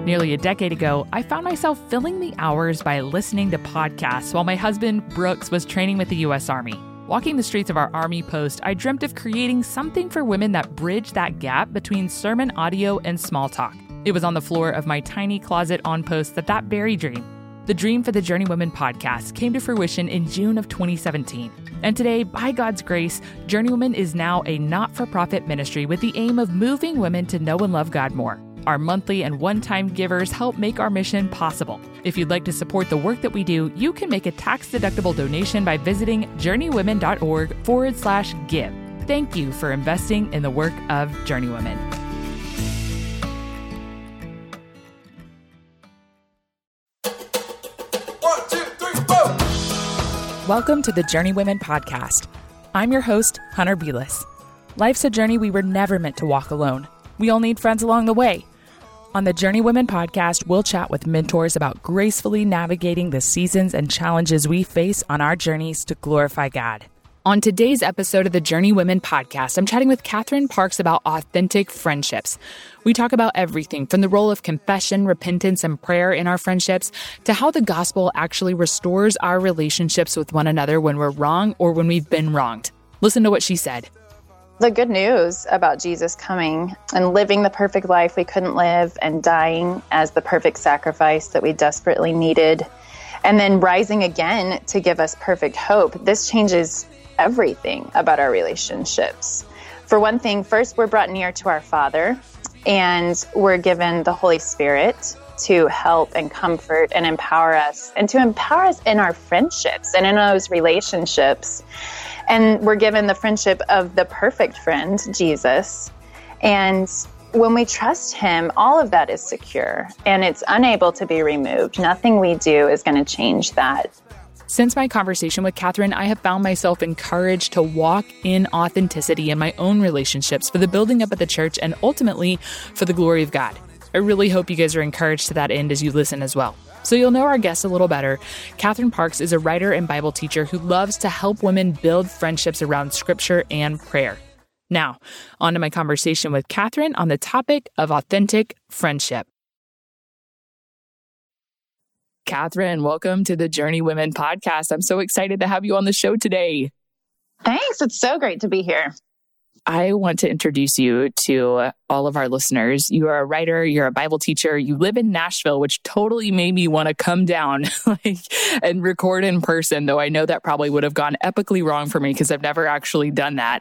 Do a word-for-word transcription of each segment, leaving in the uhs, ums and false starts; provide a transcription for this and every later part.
Nearly a decade ago, I found myself filling the hours by listening to podcasts while my husband, Brooks, was training with the U S Army. Walking the streets of our Army post, I dreamt of creating something for women that bridged that gap between sermon audio and small talk. It was on the floor of my tiny closet on post that that very dream, the dream for the Journeywomen podcast, came to fruition in June of twenty seventeen. And today, by God's grace, Journeywomen is now a not-for-profit ministry with the aim of moving women to know and love God more. Our monthly and one-time givers help make our mission possible. If you'd like to support the work that we do, you can make a tax-deductible donation by visiting journeywomen.org forward slash give. Thank you for investing in the work of Journeywomen. One, two, three, four. Welcome to the Journeywomen podcast. I'm your host, Hunter Belis. Life's a journey we were never meant to walk alone. We all need friends along the way. On the Journeywomen podcast, we'll chat with mentors about gracefully navigating the seasons and challenges we face on our journeys to glorify God. On today's episode of the Journeywomen podcast, I'm chatting with Kathryn Parks about authentic friendships. We talk about everything from the role of confession, repentance, and prayer in our friendships to how the gospel actually restores our relationships with one another when we're wrong or when we've been wronged. Listen to what she said. The good news about Jesus coming and living the perfect life we couldn't live and dying as the perfect sacrifice that we desperately needed, and then rising again to give us perfect hope, this changes everything about our relationships. For one thing, first, we're brought near to our Father, and we're given the Holy Spirit to help and comfort and empower us, and to empower us in our friendships and in those relationships. And we're given the friendship of the perfect friend, Jesus. And when we trust him, all of that is secure and it's unable to be removed. Nothing we do is going to change that. Since my conversation with Kathryn, I have found myself encouraged to walk in authenticity in my own relationships for the building up of the church and ultimately for the glory of God. I really hope you guys are encouraged to that end as you listen as well. So you'll know our guest a little better. Kathryn Parks is a writer and Bible teacher who loves to help women build friendships around scripture and prayer. Now, on to my conversation with Kathryn on the topic of authentic friendship. Kathryn, welcome to the Journeywomen podcast. I'm so excited to have you on the show today. Thanks. It's so great to be here. I want to introduce you to all of our listeners. You are a writer, you're a Bible teacher, you live in Nashville, which totally made me want to come down like, and record in person, though I know that probably would have gone epically wrong for me because I've never actually done that.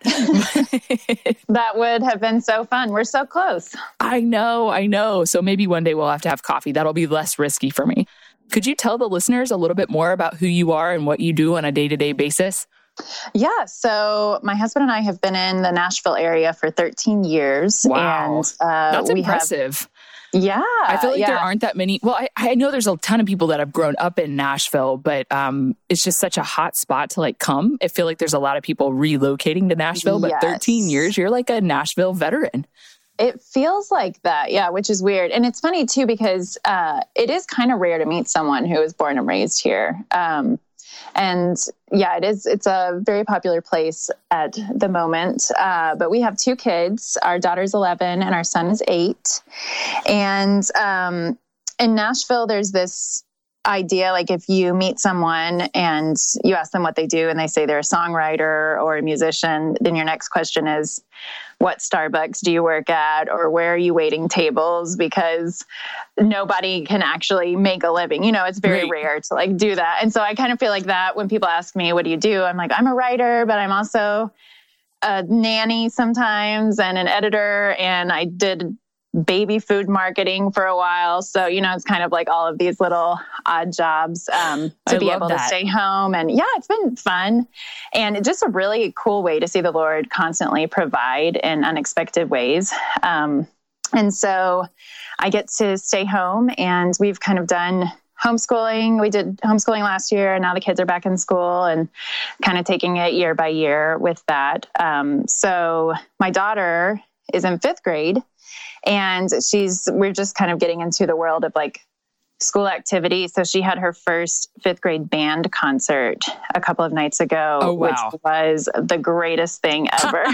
That would have been so fun. We're so close. I know, I know. So maybe one day we'll have to have coffee. That'll be less risky for me. Could you tell the listeners a little bit more about who you are and what you do on a day-to-day basis? Yeah. So my husband and I have been in the Nashville area for thirteen years. Wow. And, uh, That's we impressive. Have, yeah. I feel like yeah. there aren't that many. Well, I, I know there's a ton of people that have grown up in Nashville, but um, it's just such a hot spot to like come. I feel like there's a lot of people relocating to Nashville, but yes. thirteen years, you're like a Nashville veteran. It feels like that. Yeah. Which is weird. And it's funny too, because uh, it is kind of rare to meet someone who was born and raised here. Um, And yeah, it is. It's a very popular place at the moment. Uh, but we have two kids. Our daughter's eleven and our son is eight. And um, in Nashville, there's this idea, like if you meet someone and you ask them what they do and they say they're a songwriter or a musician, then your next question is, what Starbucks do you work at, or where are you waiting tables? Because nobody can actually make a living. You know, it's very right. rare to like do that. And so I kind of feel like that when people ask me, what do you do? I'm like, I'm a writer, but I'm also a nanny sometimes and an editor. And I did baby food marketing for a while. So, you know, it's kind of like all of these little odd jobs um, to I be able that. to stay home. And yeah, it's been fun. And it's just a really cool way to see the Lord constantly provide in unexpected ways. Um, and so I get to stay home, and we've kind of done homeschooling. We did homeschooling last year, and now the kids are back in school, and kind of taking it year by year with that. Um, so my daughter is in fifth grade. And she's, we're just kind of getting into the world of like school activity. So she had her first fifth grade band concert a couple of nights ago, oh, wow. which was the greatest thing ever.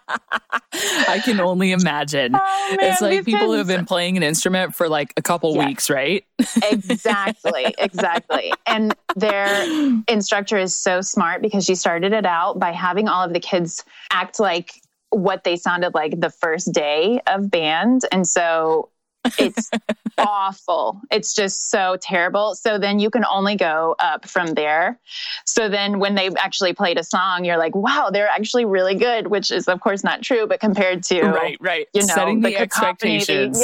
I can only imagine. Oh, man, it's like people kids. who have been playing an instrument for like a couple yeah. weeks, right? Exactly, exactly. And their instructor is so smart because she started it out by having all of the kids act like what they sounded like the first day of band. And so it's awful. It's just so terrible. So then you can only go up from there. So then when they actually played a song, you're like, wow, they're actually really good, which is of course not true, but compared to, right, right. you know, setting the, the expectations.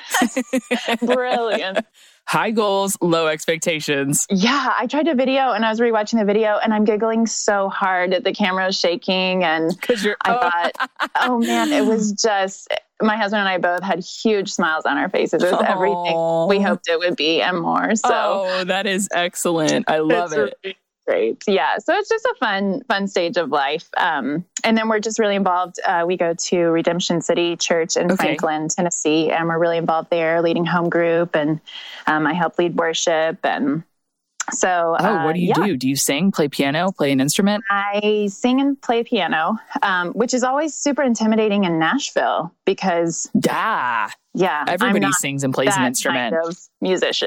Yeah. Brilliant. High goals, low expectations. Yeah. I tried a video and I was rewatching the video and I'm giggling so hard that the camera was shaking. And you're, I oh. thought, oh man, it was just, my husband and I both had huge smiles on our faces. It was Aww. everything we hoped it would be and more. So oh, that is excellent. I love it's it. Really great. Yeah. So it's just a fun, fun stage of life. Um, and then we're just really involved. Uh, we go to Redemption City Church in okay. Franklin, Tennessee, and we're really involved there, leading home group. And um, I help lead worship. And so, oh, uh, what do you yeah. do? Do you sing, play piano, play an instrument? I sing and play piano, um, which is always super intimidating in Nashville because, yeah, yeah, everybody I'm not sings and plays that an instrument. Kind of musician,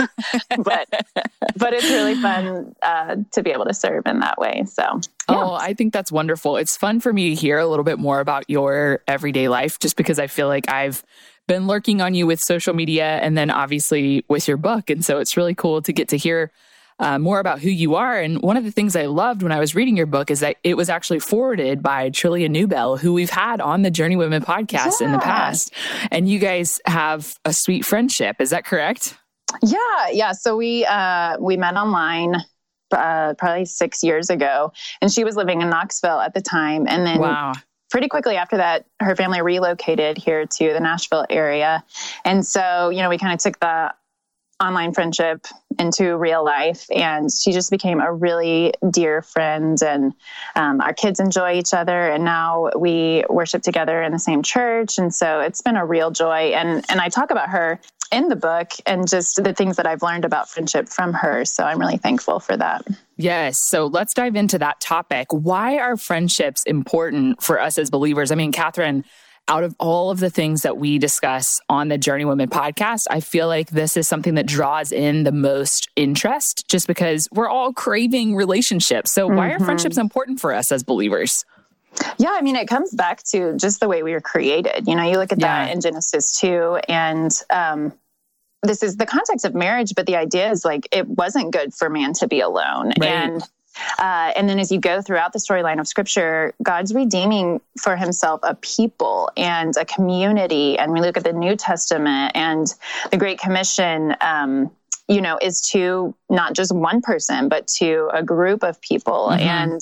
but but it's really fun uh, to be able to serve in that way. So, yeah. oh, I think that's wonderful. It's fun for me to hear a little bit more about your everyday life, just because I feel like I've been lurking on you with social media and then obviously with your book. And so it's really cool to get to hear uh, more about who you are. And one of the things I loved when I was reading your book is that it was actually forwarded by Trillia Newbell, who we've had on the Journey Women podcast yeah. in the past. And you guys have a sweet friendship. Is that correct? Yeah. Yeah. So we, uh, we met online uh, probably six years ago, and she was living in Knoxville at the time. And then wow. pretty quickly after that, her family relocated here to the Nashville area. And so, you know, we kind of took the online friendship into real life, and she just became a really dear friend. And um, our kids enjoy each other, and now we worship together in the same church. And so it's been a real joy. And, and I talk about her in the book and just the things that I've learned about friendship from her. So I'm really thankful for that. Yes. So let's dive into that topic. Why are friendships important for us as believers? I mean, Catherine, out of all of the things that we discuss on the Journey Women podcast, I feel like this is something that draws in the most interest just because we're all craving relationships. So why mm-hmm. are friendships important for us as believers? Yeah, I mean, it comes back to just the way we were created. You know, you look at yeah. that in Genesis two, and um, this is the context of marriage, but the idea is like, it wasn't good for man to be alone. Right. And Uh, and then as you go throughout the storyline of Scripture, God's redeeming for himself a people and a community. And we look at the New Testament, and the Great Commission, um, you know, is to not just one person, but to a group of people. Mm-hmm. And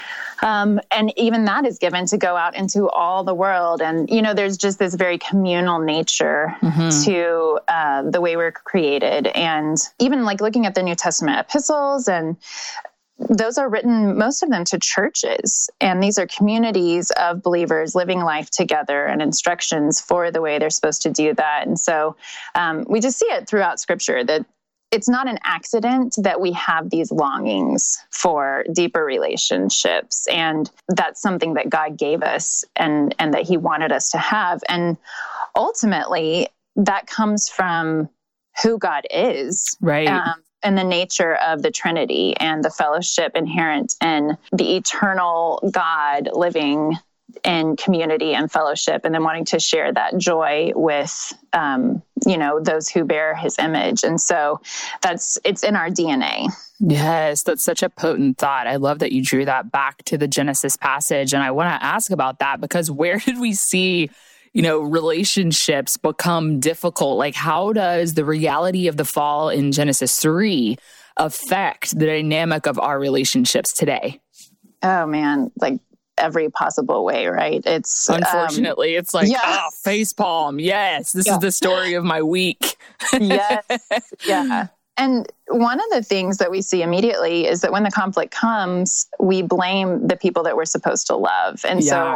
Um, and even that is given to go out into all the world. And, you know, there's just this very communal nature mm-hmm. to uh, the way we're created. And even like looking at the New Testament epistles, and those are written, most of them, to churches. And these are communities of believers living life together and instructions for the way they're supposed to do that. And so um, we just see it throughout Scripture that it's not an accident that we have these longings for deeper relationships. And that's something that God gave us and, and that he wanted us to have. And ultimately, that comes from who God is. Right. Um, and the nature of the Trinity and the fellowship inherent in the eternal God living in community and fellowship, and then wanting to share that joy with, um, you know, those who bear his image. And so that's, it's in our D N A. Yes, that's such a potent thought. I love that you drew that back to the Genesis passage. And I want to ask about that, because where did we see, you know, relationships become difficult? Like, how does the reality of the fall in Genesis three affect the dynamic of our relationships today? Oh man, like every possible way, right? It's unfortunately, um, it's like, yes. ah, facepalm. Yes, this yeah. is the story of my week. Yes, yeah. And one of the things that we see immediately is that when the conflict comes, we blame the people that we're supposed to love. And yeah. so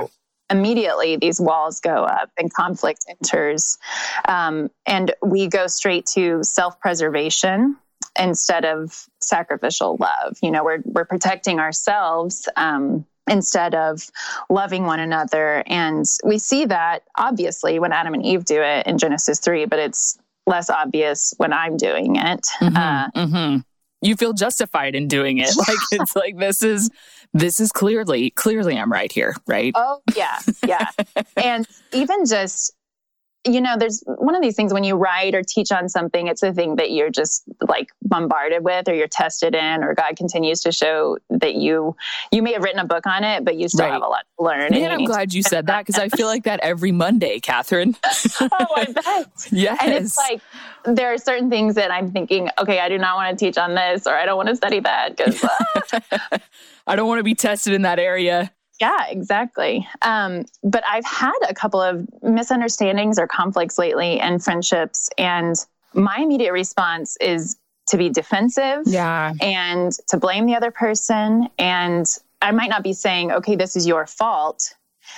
immediately these walls go up and conflict enters. Um, and we go straight to self-preservation instead of sacrificial love. You know, we're, we're protecting ourselves, um, instead of loving one another. And we see that obviously when Adam and Eve do it in Genesis three, but it's less obvious when I'm doing it. Mm-hmm, uh, mm-hmm. You feel justified in doing it. Like, it's like, this is, this is clearly, clearly I'm right here, right? Oh, yeah, yeah. And even just, you know, there's one of these things when you write or teach on something, it's a thing that you're just like bombarded with, or you're tested in, or God continues to show that you, you may have written a book on it, but you still right. have a lot to learn. Man, I'm glad you said that, because I feel like that every Monday, Catherine. Oh, I bet. Yes. And it's like, there are certain things that I'm thinking, okay, I do not want to teach on this, or I don't want to study that because ah. I don't want to be tested in that area. Yeah, exactly. Um, but I've had a couple of misunderstandings or conflicts lately in friendships, and my immediate response is to be defensive yeah. and to blame the other person. And I might not be saying, okay, this is your fault,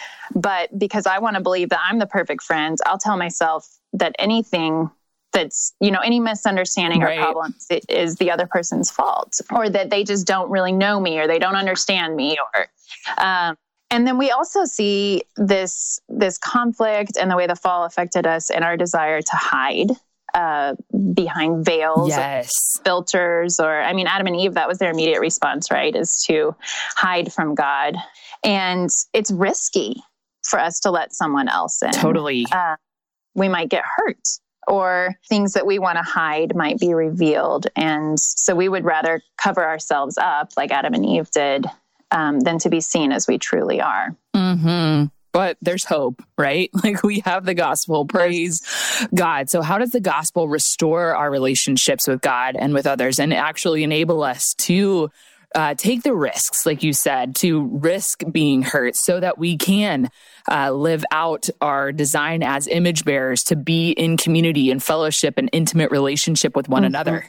but because I want to believe that I'm the perfect friend, I'll tell myself that anything that's, you know, any misunderstanding right. or problems is the other person's fault, or that they just don't really know me, or they don't understand me, or, um, and then we also see this, this conflict and the way the fall affected us and our desire to hide, uh, behind veils, yes. filters, or, I mean, Adam and Eve, that was their immediate response, right? Is to hide from God. And it's risky for us to let someone else in. Totally. Uh, we might get hurt, or things that we want to hide might be revealed. And so we would rather cover ourselves up like Adam and Eve did, um, than to be seen as we truly are. Mm-hmm. But there's hope, right? Like, we have the gospel. Praise God. So how does the gospel restore our relationships with God and with others, and actually enable us to Uh, take the risks, like you said, to risk being hurt so that we can uh, live out our design as image bearers to be in community and fellowship and intimate relationship with one mm-hmm. another?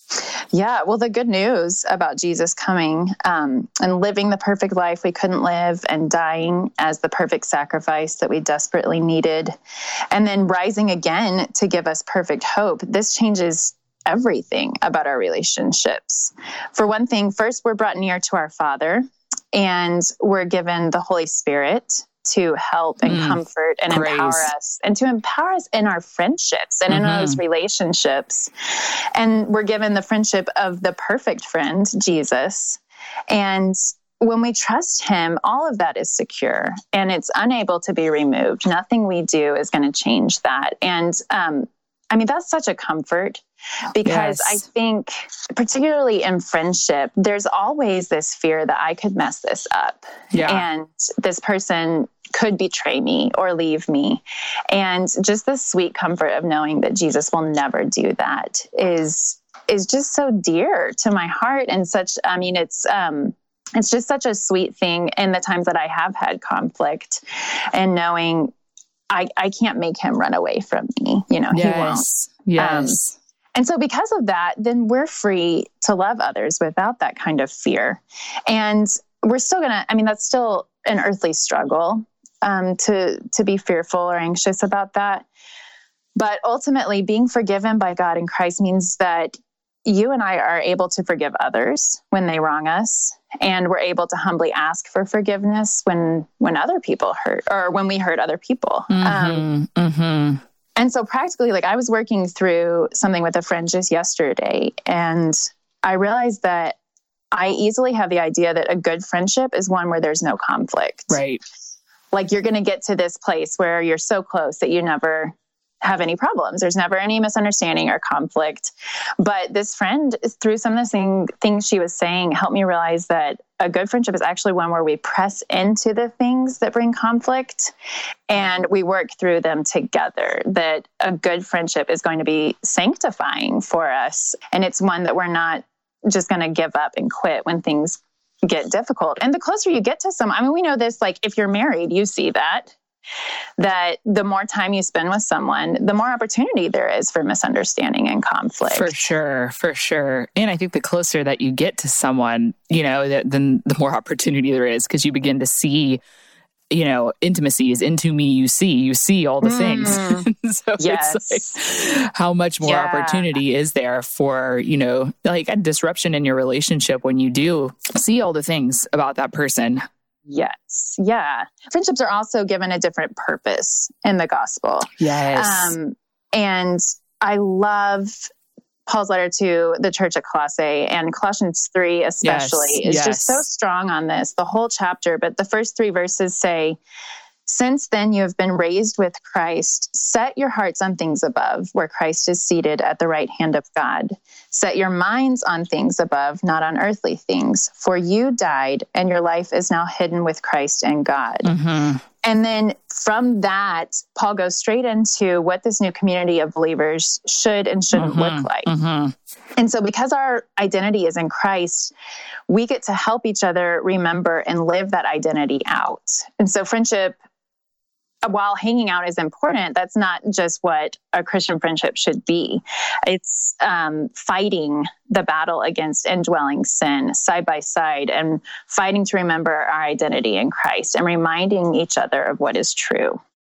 Yeah, well, the good news about Jesus coming um, and living the perfect life we couldn't live, and dying as the perfect sacrifice that we desperately needed, and then rising again to give us perfect hope, this changes everything about our relationships. For one thing, first, we're brought near to our Father, and we're given the Holy Spirit to help and mm, comfort and praise. empower us, and to empower us in our friendships and mm-hmm. in those relationships. And we're given the friendship of the perfect friend, Jesus. And when we trust him, all of that is secure and it's unable to be removed. Nothing we do is going to change that. And, um, I mean, that's such a comfort, because yes. I think particularly in friendship, there's always this fear that I could mess this up yeah. and this person could betray me or leave me. And just the sweet comfort of knowing that Jesus will never do that is, is just so dear to my heart. And such, I mean, it's, um, it's just such a sweet thing in the times that I have had conflict, and knowing I, I can't make him run away from me. You know, yes. he won't. Yes. Um, and so because of that, then we're free to love others without that kind of fear. And we're still going to, I mean, that's still an earthly struggle, um, to, to be fearful or anxious about that. But ultimately, being forgiven by God in Christ means that you and I are able to forgive others when they wrong us, and we're able to humbly ask for forgiveness when, when other people hurt, or when we hurt other people. Mm-hmm, um, mm-hmm. And so practically, like, I was working through something with a friend just yesterday, and I realized that I easily have the idea that a good friendship is one where there's no conflict. Right. Like, you're going to get to this place where you're so close that you never have any problems. There's never any misunderstanding or conflict. But this friend, through some of the thing, things she was saying, helped me realize that a good friendship is actually one where we press into the things that bring conflict and we work through them together. That a good friendship is going to be sanctifying for us. And it's one that we're not just going to give up and quit when things get difficult. And the closer you get to someone, I mean, we know this, like, if you're married, you see that. that the more time you spend with someone, the more opportunity there is for misunderstanding and conflict. For sure, for sure. And I think the closer that you get to someone, you know, then the more opportunity there is, because you begin to see you know, intimacy is into me, you see, you see all the things. Mm. So Yes. it's like, how much more Yeah. opportunity is there for, you know, like a disruption in your relationship when you do see all the things about that person? Yes. Yeah. Friendships are also given a different purpose in the gospel. Yes. Um, and I love Paul's letter to the church at Colossae, and Colossians three especially Yes, is yes. just so strong on this, the whole chapter. But the first three verses say, "Since then you have been raised with Christ, set your hearts on things above, where Christ is seated at the right hand of God. Set your minds on things above, not on earthly things. For you died, and your life is now hidden with Christ in God." Mm-hmm. And then from that, Paul goes straight into what this new community of believers should and shouldn't Mm-hmm. look like. Mm-hmm. And so because our identity is in Christ, we get to help each other remember and live that identity out. And so friendship, while hanging out is important, that's not just what a Christian friendship should be. It's um, fighting the battle against indwelling sin side by side and fighting to remember our identity in Christ and reminding each other of what is true.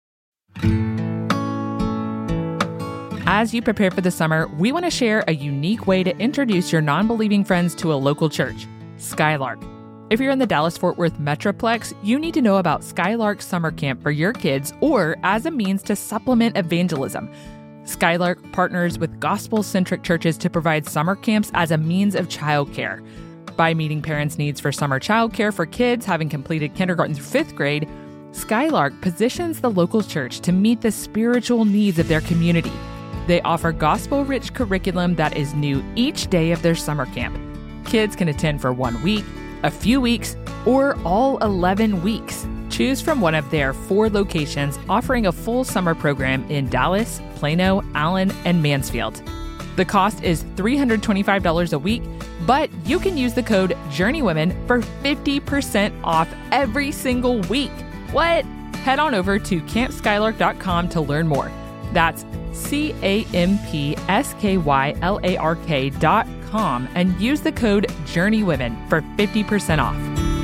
As you prepare for the summer, we want to share a unique way to introduce your non-believing friends to a local church, Skylark. If you're in the Dallas-Fort Worth Metroplex, you need to know about Skylark Summer Camp for your kids or as a means to supplement evangelism. Skylark partners with gospel-centric churches to provide summer camps as a means of childcare. By meeting parents' needs for summer childcare for kids having completed kindergarten through fifth grade, Skylark positions the local church to meet the spiritual needs of their community. They offer gospel-rich curriculum that is new each day of their summer camp. Kids can attend for one week, a few weeks, or all eleven weeks. Choose from one of their four locations offering a full summer program in Dallas, Plano, Allen, and Mansfield. The cost is three hundred twenty-five dollars a week, but you can use the code JOURNEYWOMEN for fifty percent off every single week. What? Head on over to camp skylark dot com to learn more. That's C A M P S K Y L A R K dot com and use the code JOURNEYWOMEN for fifty percent off.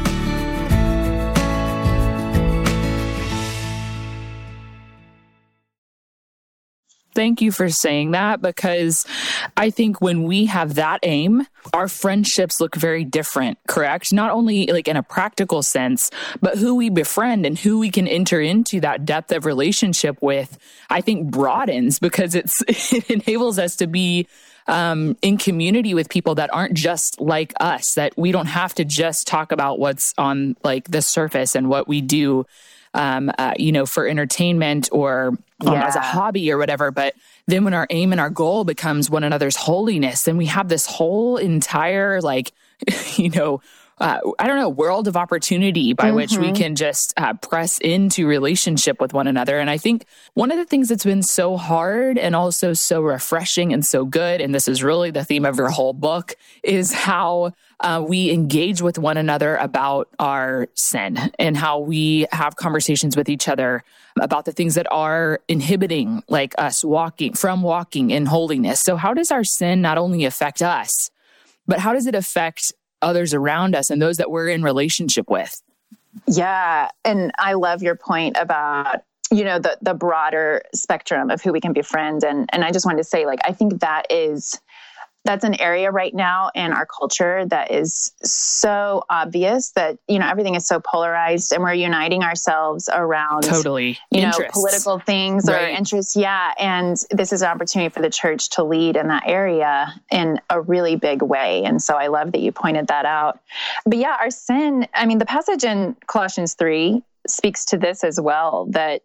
Thank you for saying that, because I think when we have that aim, our friendships look very different, correct? Not only like in a practical sense, but who we befriend and who we can enter into that depth of relationship with, I think broadens, because it's it enables us to be um, in community with people that aren't just like us, that we don't have to just talk about what's on like the surface and what we do, um, uh, you know, for entertainment or Um, Yeah. as a hobby or whatever. But then when our aim and our goal becomes one another's holiness, then we have this whole entire, like, you know, uh, I don't know, world of opportunity by mm-hmm. which we can just uh, press into relationship with one another. And I think one of the things that's been so hard and also so refreshing and so good, and this is really the theme of your whole book, is how uh, we engage with one another about our sin and how we have conversations with each other about the things that are inhibiting like us walking from walking in holiness. So how does our sin not only affect us, but how does it affect others around us and those that we're in relationship with? Yeah. And I love your point about, you know, the, the broader spectrum of who we can befriend. And, and I just wanted to say, like, I think that is, that's an area right now in our culture that is so obvious that, you know, everything is so polarized and we're uniting ourselves around totally you interests. know, political things right. or interests. Yeah. And this is an opportunity for the church to lead in that area in a really big way. And so I love that you pointed that out. But yeah, our sin, I mean, the passage in Colossians three speaks to this as well, that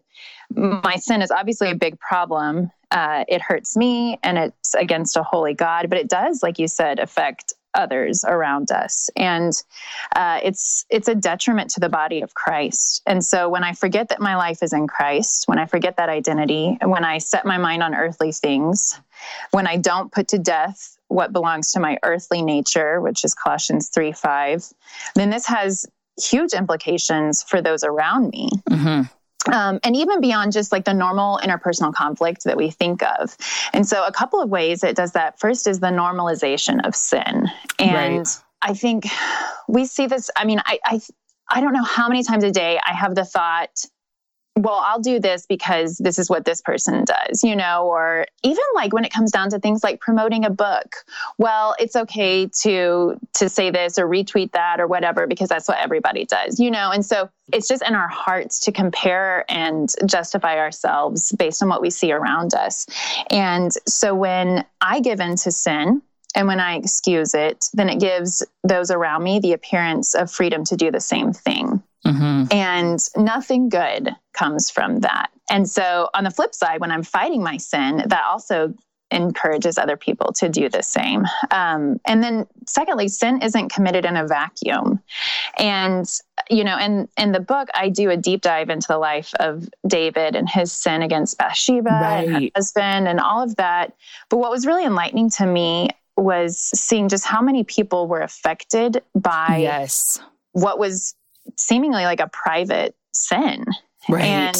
my sin is obviously a big problem. Uh, it hurts me and it's against a holy God, but it does, like you said, affect others around us. And uh, it's it's a detriment to the body of Christ. And so when I forget that my life is in Christ, when I forget that identity, and when I set my mind on earthly things, when I don't put to death what belongs to my earthly nature, which is Colossians three five, then this has huge implications for those around me. Mm-hmm. Um, and even beyond just like the normal interpersonal conflict that we think of. And so a couple of ways it does that. First is the normalization of sin. And right. I think we see this, I mean, I, I I don't know how many times a day I have the thought, well, I'll do this because this is what this person does, you know, or even like when it comes down to things like promoting a book, well, it's okay to, to say this or retweet that or whatever, because that's what everybody does, you know? And so it's just in our hearts to compare and justify ourselves based on what we see around us. And so when I give in to sin, and when I excuse it, then it gives those around me the appearance of freedom to do the same thing. Mm-hmm. And nothing good comes from that. And so on the flip side, when I'm fighting my sin, that also encourages other people to do the same. Um, and then secondly, sin isn't committed in a vacuum. And, you know, in, in the book, I do a deep dive into the life of David and his sin against Bathsheba right. and her husband and all of that. But what was really enlightening to me was seeing just how many people were affected by yes. what was seemingly like a private sin. Right. And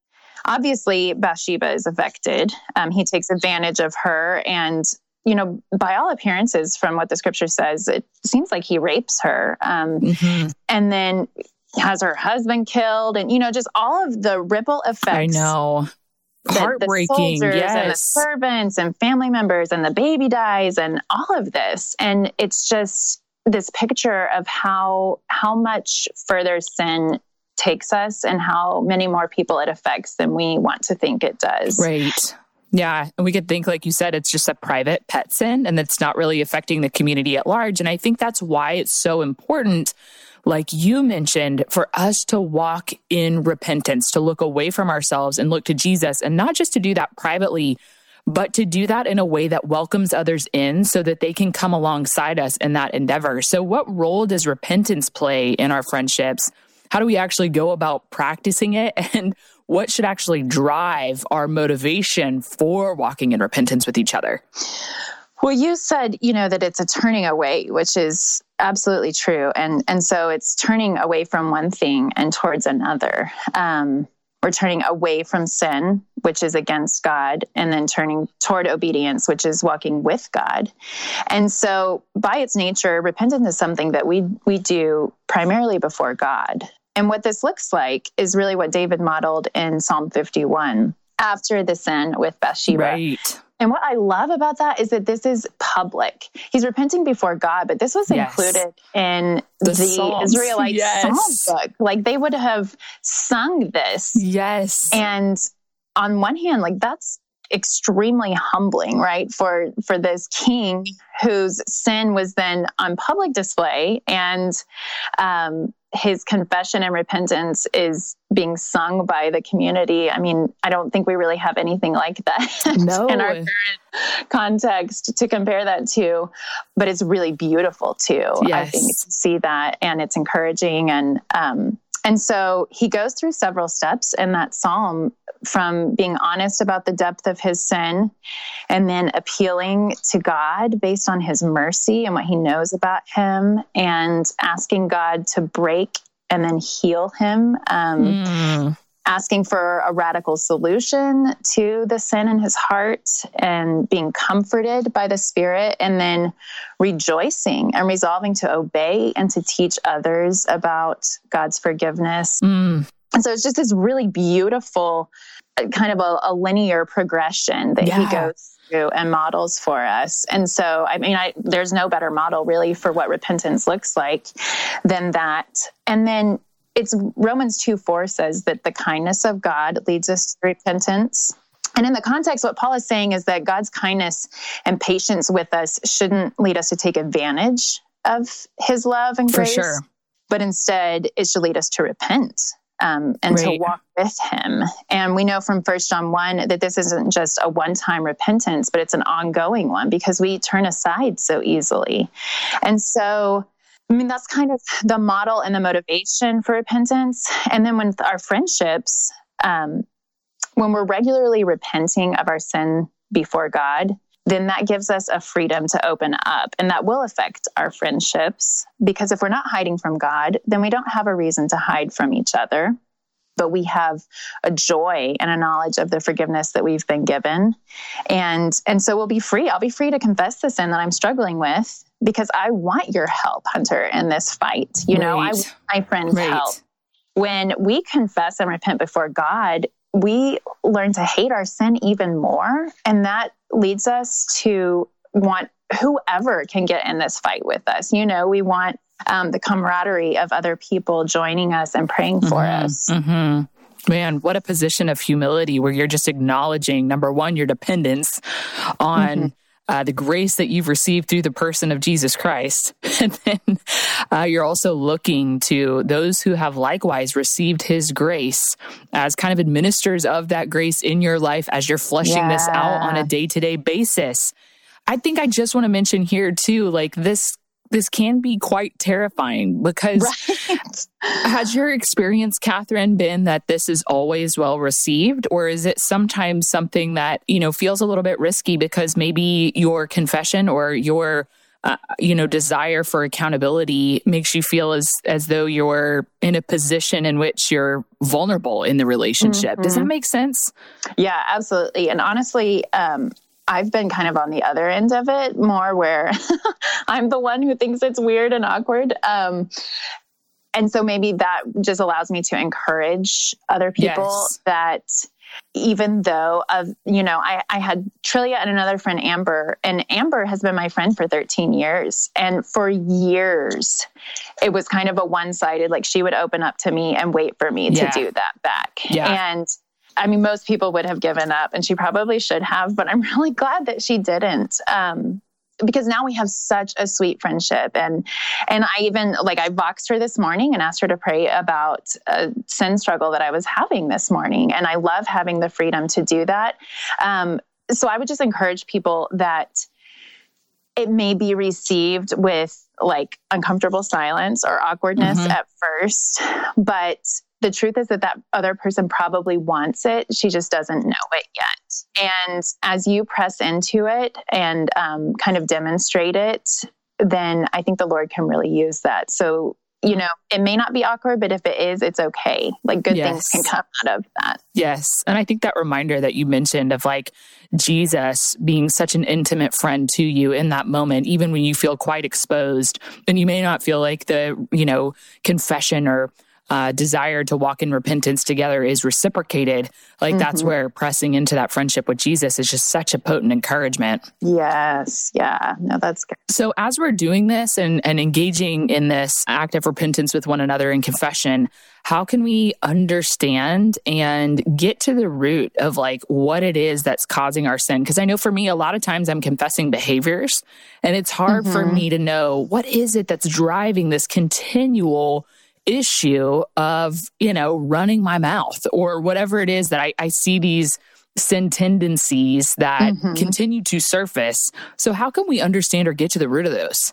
obviously Bathsheba is affected. Um, he takes advantage of her. And, you know, by all appearances, from what the scripture says, it seems like he rapes her. Um, mm-hmm. And then has her husband killed. And, you know, just all of the ripple effects. I know. Heartbreaking. The yes. And the servants and family members and the baby dies and all of this. And it's just this picture of how, how much further sin takes us and how many more people it affects than we want to think it does. Right. Yeah. And we could think, like you said, it's just a private pet sin and it's not really affecting the community at large. And I think that's why it's so important, like you mentioned, for us to walk in repentance, to look away from ourselves and look to Jesus, and not just to do that privately, but to do that in a way that welcomes others in so that they can come alongside us in that endeavor. So what role does repentance play in our friendships? How do we actually go about practicing it? And what should actually drive our motivation for walking in repentance with each other? Well, you said, you know, that it's a turning away, which is absolutely true. And, and so it's turning away from one thing and towards another. Um, We're turning away from sin, which is against God, and then turning toward obedience, which is walking with God. And so by its nature, repentance is something that we we do primarily before God. And what this looks like is really what David modeled in Psalm fifty-one after the sin with Bathsheba. Right. And what I love about that is that this is public. He's repenting before God, but this was yes. included in the, the Israelite yes. Psalm book. Like they would have sung this. Yes. And on one hand, like that's extremely humbling, right? For, for this king whose sin was then on public display, and um, his confession and repentance is being sung by the community. I mean, I don't think we really have anything like that no. in our current context to compare that to, but it's really beautiful too. Yes. I think to see that, and it's encouraging. And, um, and so he goes through several steps in that psalm, from being honest about the depth of his sin and then appealing to God based on his mercy and what he knows about him, and asking God to break and then heal him, um, mm. asking for a radical solution to the sin in his heart and being comforted by the Spirit, and then rejoicing and resolving to obey and to teach others about God's forgiveness. Mm. And so it's just this really beautiful kind of a, a linear progression that yeah. he goes through and models for us. And so, I mean, I, there's no better model really for what repentance looks like than that. And then it's Romans two four says that the kindness of God leads us to repentance. And in the context, what Paul is saying is that God's kindness and patience with us shouldn't lead us to take advantage of his love and grace, for sure. but instead it should lead us to repent. Um, and right. to walk with him. And we know from First John one that this isn't just a one-time repentance, but it's an ongoing one, because we turn aside so easily. And so, I mean, that's kind of the model and the motivation for repentance. And then with our friendships, um, when we're regularly repenting of our sin before God, then that gives us a freedom to open up, and that will affect our friendships, because if we're not hiding from God, then we don't have a reason to hide from each other, but we have a joy and a knowledge of the forgiveness that we've been given. And, and so we'll be free. I'll be free to confess the sin that I'm struggling with, because I want your help, Hunter, in this fight. You know, I want my friend's Right. help. When we confess and repent before God, we learn to hate our sin even more. And that leads us to want whoever can get in this fight with us. You know, we want um, the camaraderie of other people joining us and praying for Mm-hmm. us. Mm-hmm. Man, what a position of humility where you're just acknowledging, number one, your dependence on Mm-hmm. uh, the grace that you've received through the person of Jesus Christ. And then uh, you're also looking to those who have likewise received his grace as kind of administrators of that grace in your life as you're fleshing this out on a Yeah. day-to-day basis. I think I just want to mention here too, like this This can be quite terrifying because Right. has your experience, Catherine, been that this is always well received, or is it sometimes something that, you know, feels a little bit risky because maybe your confession or your, uh, you know, desire for accountability makes you feel as, as though you're in a position in which you're vulnerable in the relationship? Mm-hmm. Does that make sense? Yeah, absolutely. And honestly, um, I've been kind of on the other end of it more where I'm the one who thinks it's weird and awkward. Um, and so maybe that just allows me to encourage other people Yes. that even though of, you know, I, I had Trillia and another friend, Amber, and Amber has been my friend for thirteen years. And for years, it was kind of a one-sided, like she would open up to me and wait for me Yeah. to do that back. Yeah. And I mean, most people would have given up, and she probably should have, but I'm really glad that she didn't. Um, because now we have such a sweet friendship. And, and I even like, I voxed her this morning and asked her to pray about a sin struggle that I was having this morning. And I love having the freedom to do that. Um, so I would just encourage people that it may be received with like uncomfortable silence or awkwardness Mhm. at first, but the truth is that that other person probably wants it. She just doesn't know it yet. And as you press into it and um, kind of demonstrate it, then I think the Lord can really use that. So, you know, it may not be awkward, but if it is, it's okay. Like good Yes. things can come out of that. Yes. And I think that reminder that you mentioned of like Jesus being such an intimate friend to you in that moment, even when you feel quite exposed and you may not feel like the, you know, confession or uh, desire to walk in repentance together is reciprocated. Like Mm-hmm. that's where pressing into that friendship with Jesus is just such a potent encouragement. Yes. Yeah. No, that's good. So as we're doing this and, and engaging in this act of repentance with one another in confession, how can we understand and get to the root of like what it is that's causing our sin? Because I know for me, a lot of times I'm confessing behaviors and it's hard for me to know what is it that's driving this continual issue of, you know, running my mouth or whatever it is that I, I see these sin tendencies that continue to surface. So how can we understand or get to the root of those?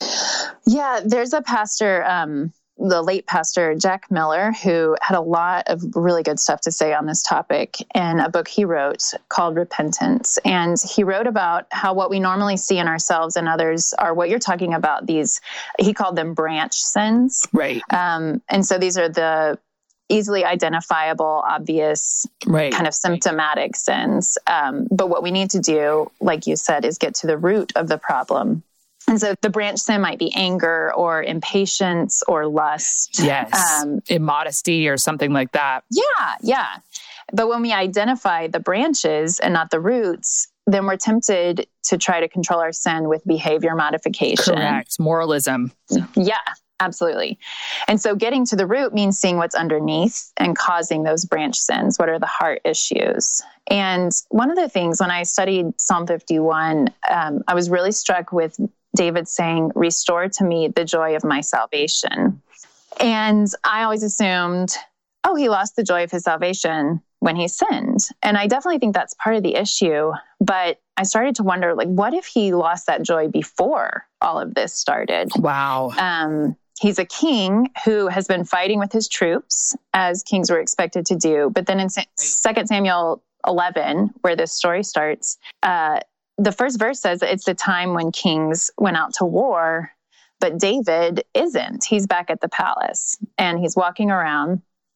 Yeah, there's a pastor, um, the late pastor Jack Miller, who had a lot of really good stuff to say on this topic in a book he wrote called Repentance. And he wrote about how what we normally see in ourselves and others are what you're talking about, these, he called them branch sins. Right. Um, and so these are the easily identifiable, obvious, Right. kind of symptomatic sins. Um, but what we need to do, like you said, is get to the root of the problem. And so the branch sin might be anger or impatience or lust. Yes. Um, Immodesty or something like that. yeah, yeah. But when we identify the branches and not the roots, then we're tempted to try to control our sin with behavior modification. Correct. Moralism. Yeah, absolutely. And so getting to the root means seeing what's underneath and causing those branch sins. What are the heart issues? And one of the things when I studied Psalm fifty-one, um, I was really struck with David saying, "Restore to me the joy of my salvation." And I always assumed, oh, he lost the joy of his salvation when he sinned. And I definitely think that's part of the issue. But I started to wonder, like, what if he lost that joy before all of this started? Wow. Um, he's a king who has been fighting with his troops, as kings were expected to do. But then in Second Samuel eleven, where this story starts, uh, the first verse says that it's the time when kings went out to war, but David isn't. He's back at the palace and he's walking around.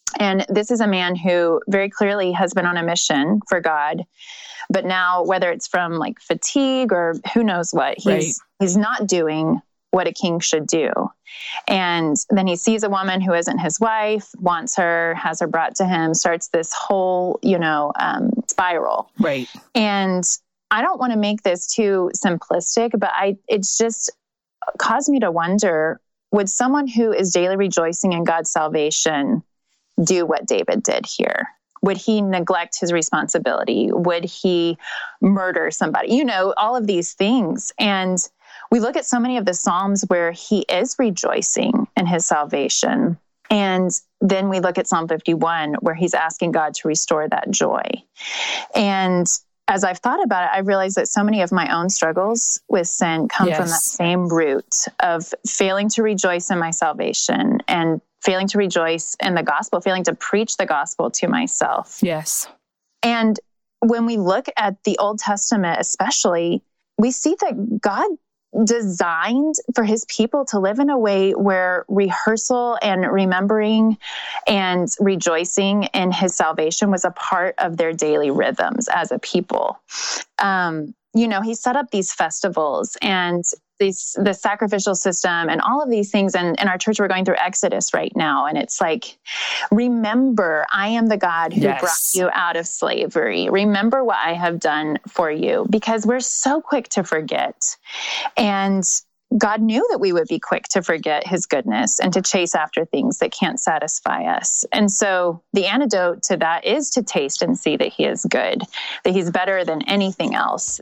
And this is a man who very clearly has been on a mission for God. But now, whether it's from like fatigue or who knows what, he's Right. he's not doing what a king should do. And then he sees a woman who isn't his wife, wants her, has her brought to him, starts this whole, you know, um, spiral. Right. And I don't want to make this too simplistic, but I it's just caused me to wonder, would someone who is daily rejoicing in God's salvation do what David did here? Would he neglect his responsibility? Would he murder somebody? You know, all of these things. And we look at so many of the Psalms where he is rejoicing in his salvation. And then we look at Psalm fifty-one where he's asking God to restore that joy. And as I've thought about it, I realized that so many of my own struggles with sin come Yes. from that same root of failing to rejoice in my salvation and failing to rejoice in the gospel, failing to preach the gospel to myself. Yes. And when we look at the Old Testament, especially, we see that God designed for his people to live in a way where rehearsal and remembering and rejoicing in his salvation was a part of their daily rhythms as a people. Um, you know, he set up these festivals and these, the sacrificial system and all of these things. And in our church, we're going through Exodus right now. And it's like, remember, I am the God who Yes. brought you out of slavery. Remember what I have done for you, because we're so quick to forget. And God knew that we would be quick to forget his goodness and to chase after things that can't satisfy us. And so the antidote to that is to taste and see that he is good, that he's better than anything else.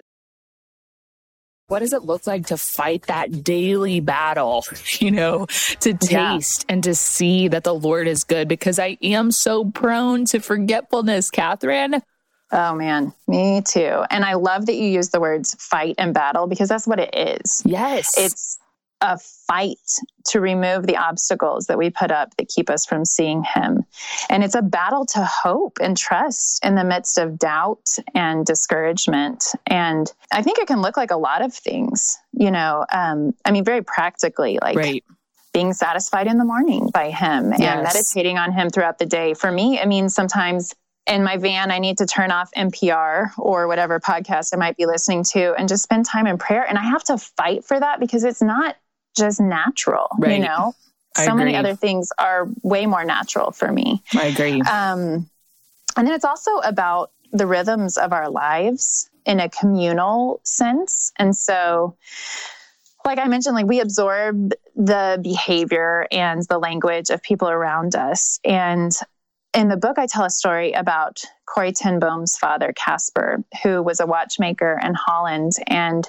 What does it look like to fight that daily battle, you know, to taste Yeah. and to see that the Lord is good? Because I am so prone to forgetfulness, Catherine. Oh man, me too. And I love that you use the words fight and battle, because that's what it is. Yes. It's a fight to remove the obstacles that we put up that keep us from seeing him. And it's a battle to hope and trust in the midst of doubt and discouragement. And I think it can look like a lot of things, you know, um, I mean, very practically, like right. being satisfied in the morning by him and Yes. meditating on him throughout the day. For me, it means sometimes in my van, I need to turn off N P R or whatever podcast I might be listening to and just spend time in prayer. And I have to fight for that because it's not just natural, Right. you know? I So many agree. other things are way more natural for me. I agree. Um, and then it's also about the rhythms of our lives in a communal sense. And so, like I mentioned, like we absorb the behavior and the language of people around us. And in the book, I tell a story about Corrie ten Boom's father, Casper, who was a watchmaker in Holland. And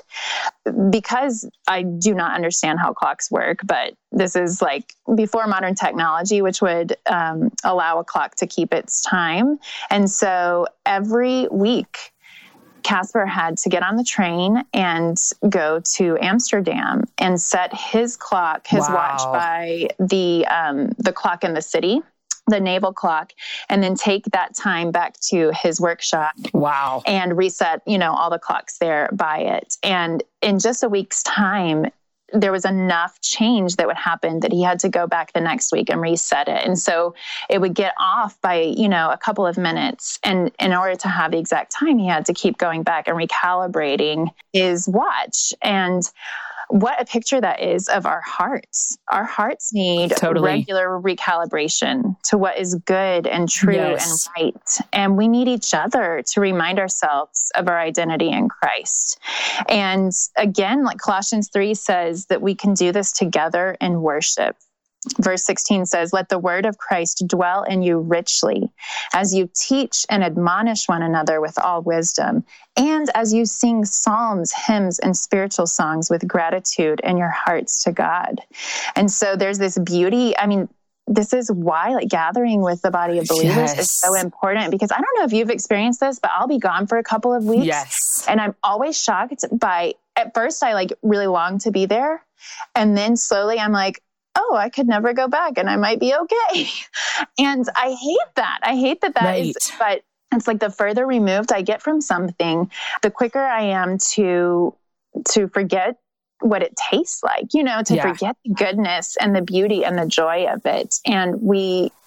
because I do not understand how clocks work, but this is like before modern technology, which would um, allow a clock to keep its time. And so every week, Casper had to get on the train and go to Amsterdam and set his clock, his Wow. watch by the um, the clock in the city, the naval clock, and then take that time back to his workshop Wow. and reset, you know, all the clocks there by it. And in just a week's time, there was enough change that would happen that he had to go back the next week and reset it. And so it would get off by, you know, a couple of minutes. And in order to have the exact time, he had to keep going back and recalibrating his watch. And what a picture that is of our hearts. Our hearts need Totally. regular recalibration to what is good and true Yes. and right. And we need each other to remind ourselves of our identity in Christ. And again, like Colossians three says that we can do this together in worship. Verse sixteen says, let the word of Christ dwell in you richly as you teach and admonish one another with all wisdom, and as you sing psalms, hymns, and spiritual songs with gratitude in your hearts to God. And so there's this beauty. I mean, this is why like gathering with the body of believers Yes. is so important, because I don't know if you've experienced this, but I'll be gone for a couple of weeks. Yes. And I'm always shocked by, at first I like really long to be there. And then slowly I'm like, oh, I could never go back and I might be okay. And I hate that. I hate that that is, Right. but it's like the further removed I get from something, the quicker I am to, to forget what it tastes like, you know, to Yeah. forget the goodness and the beauty and the joy of it. And we,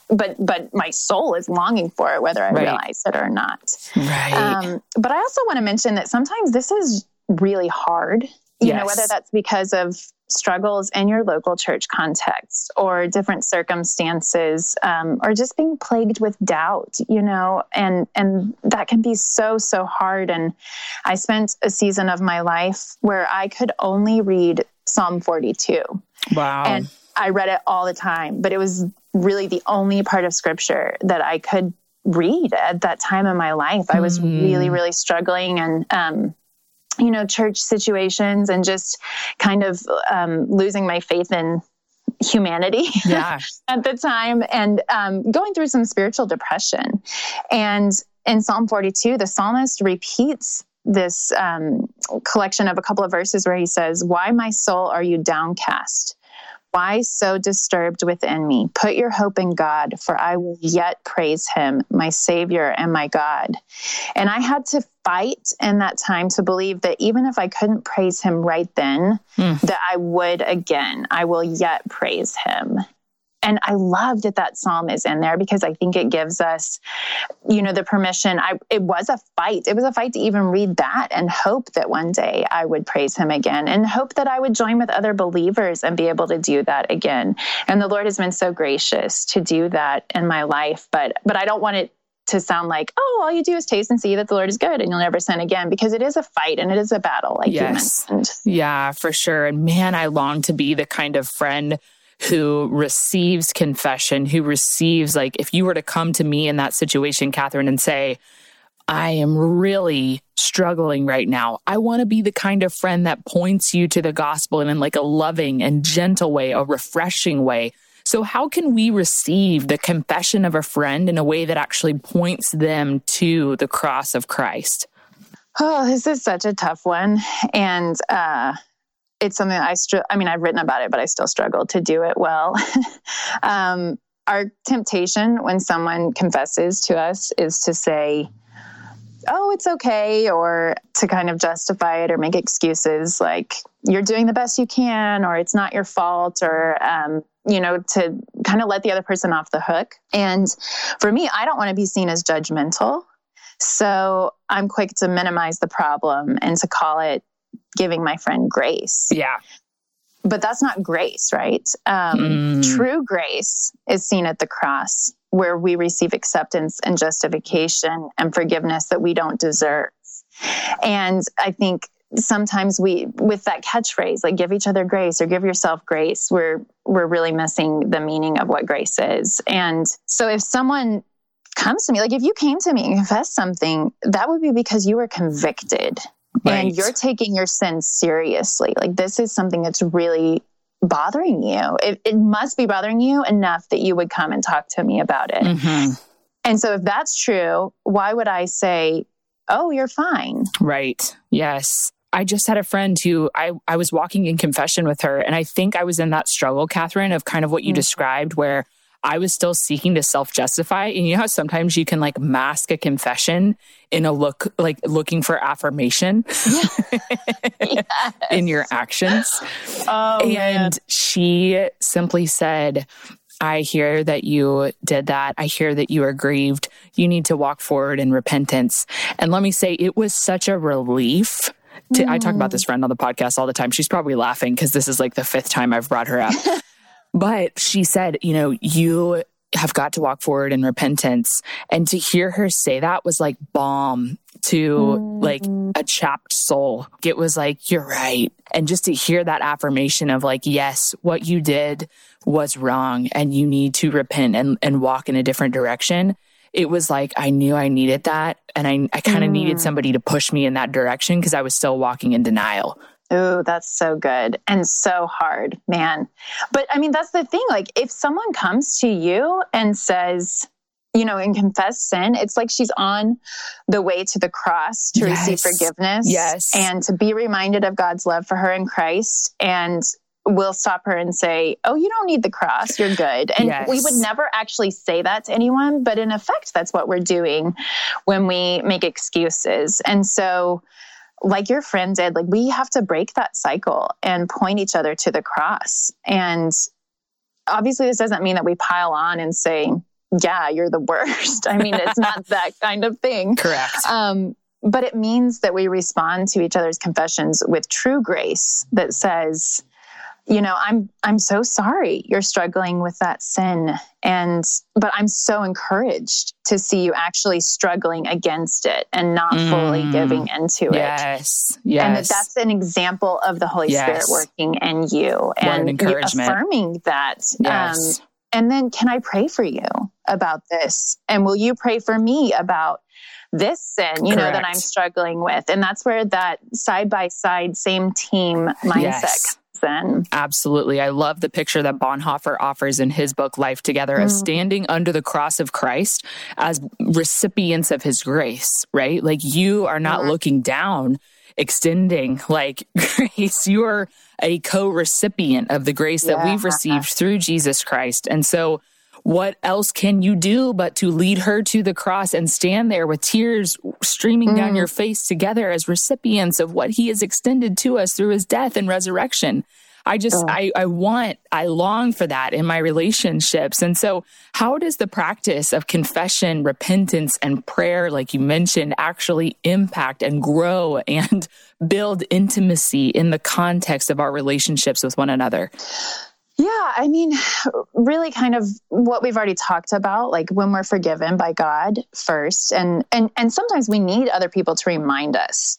but, but my soul is longing for it, whether I right. realize it or not. Right. Um, but I also want to mention that sometimes this is really hard, you yes. know, whether that's because of struggles in your local church context or different circumstances, um, or just being plagued with doubt, you know, and, and that can be so, so hard. And I spent a season of my life where I could only read Psalm forty-two. Wow. And I read it all the time, but it was really the only part of scripture that I could read at that time in my life. I was mm. really, really struggling and, um, you know, church situations and just kind of um, losing my faith in humanity yeah. at the time and um, going through some spiritual depression. And in Psalm forty-two, the psalmist repeats this um, collection of a couple of verses where he says, "Why, my soul, are you downcast? Why so disturbed within me? Put your hope in God, for I will yet praise him, my Savior and my God." And I had to fight in that time to believe that even if I couldn't praise him right then, mm. that I would again. I will yet praise him. And I love that that psalm is in there because I think it gives us, you know, the permission. I, it was a fight. It was a fight to even read that and hope that one day I would praise him again and hope that I would join with other believers and be able to do that again. And the Lord has been so gracious to do that in my life. But, but I don't want it to sound like, oh, all you do is taste and see that the Lord is good and you'll never sin again, because it is a fight and it is a battle, like yes. you mentioned. Yeah, for sure. And man, I long to be the kind of friend who receives confession, who receives, like, if you were to come to me in that situation, Catherine, and say, I am really struggling right now. I want to be the kind of friend that points you to the gospel and in like a loving and gentle way, a refreshing way. So how can we receive the confession of a friend in a way that actually points them to the cross of Christ? Oh, this is such a tough one. And, uh, it's something that I, str- I mean, I've written about it, but I still struggle to do it well. um, our temptation when someone confesses to us is to say, oh, it's okay, or to kind of justify it or make excuses like you're doing the best you can, or it's not your fault, or, um, you know, to kind of let the other person off the hook. And for me, I don't want to be seen as judgmental. So I'm quick to minimize the problem and to call it giving my friend grace. Yeah. But that's not grace, right? Um, mm. True grace is seen at the cross, where we receive acceptance and justification and forgiveness that we don't deserve. And I think sometimes we, with that catchphrase, like give each other grace or give yourself grace, we're, we're really missing the meaning of what grace is. And so if someone comes to me, like if you came to me and confessed something, that would be because you were convicted. Right. And you're taking your sin seriously. Like this is something that's really bothering you. It, it must be bothering you enough that you would come and talk to me about it. Mm-hmm. And so if that's true, why would I say, oh, you're fine? Right. Yes. I just had a friend who I, I was walking in confession with her. And I think I was in that struggle, Catherine, of kind of what you mm-hmm. described, where I was still seeking to self-justify. And you know how sometimes you can like mask a confession in a look, like looking for affirmation yes. in your actions. Oh, and man. She simply said, I hear that you did that. I hear that you are grieved. You need to walk forward in repentance. And let me say, it was such a relief. To, mm. I talk about this friend on the podcast all the time. She's probably laughing because this is like the fifth time I've brought her up. But she said, you know, you have got to walk forward in repentance. And to hear her say that was like balm to mm-hmm. like a chapped soul. It was like, you're right. And just to hear that affirmation of like, yes, what you did was wrong and you need to repent and, and walk in a different direction. It was like, I knew I needed that. And I, I kind of mm. needed somebody to push me in that direction because I was still walking in denial. Oh, that's so good and so hard, man. But I mean, that's the thing. Like if someone comes to you and says, you know, and confess sin, it's like she's on the way to the cross to yes. receive forgiveness yes. and to be reminded of God's love for her in Christ. And we'll stop her and say, oh, you don't need the cross. You're good. And yes. we would never actually say that to anyone, but in effect, that's what we're doing when we make excuses. And so like your friend did, like we have to break that cycle and point each other to the cross. And obviously this doesn't mean that we pile on and say, yeah, you're the worst. I mean, it's not that kind of thing. Correct. Um, but it means that we respond to each other's confessions with true grace that says, you know, I'm, I'm so sorry you're struggling with that sin. And, but I'm so encouraged to see you actually struggling against it and not mm. fully giving into it. Yes. Yes. And that that's an example of the Holy yes. Spirit working in you what and an encouragement. affirming that. Yes. Um, and then can I pray for you about this? And will you pray for me about this sin, you Correct. know, that I'm struggling with? And that's where that side by side, same team mindset yes. Then. Absolutely. I love the picture that Bonhoeffer offers in his book, Life Together, mm. of standing under the cross of Christ as recipients of his grace, right? Like you are not yeah. looking down, extending like grace. You are a co-recipient of the grace yeah. that we've received through Jesus Christ. And so what else can you do but to lead her to the cross and stand there with tears streaming mm. down your face together as recipients of what he has extended to us through his death and resurrection? I just, oh. I, I want, I long for that in my relationships. And so how does the practice of confession, repentance, and prayer, like you mentioned, actually impact and grow and build intimacy in the context of our relationships with one another? Yeah, I mean, really kind of what we've already talked about, like when we're forgiven by God first, and and and sometimes we need other people to remind us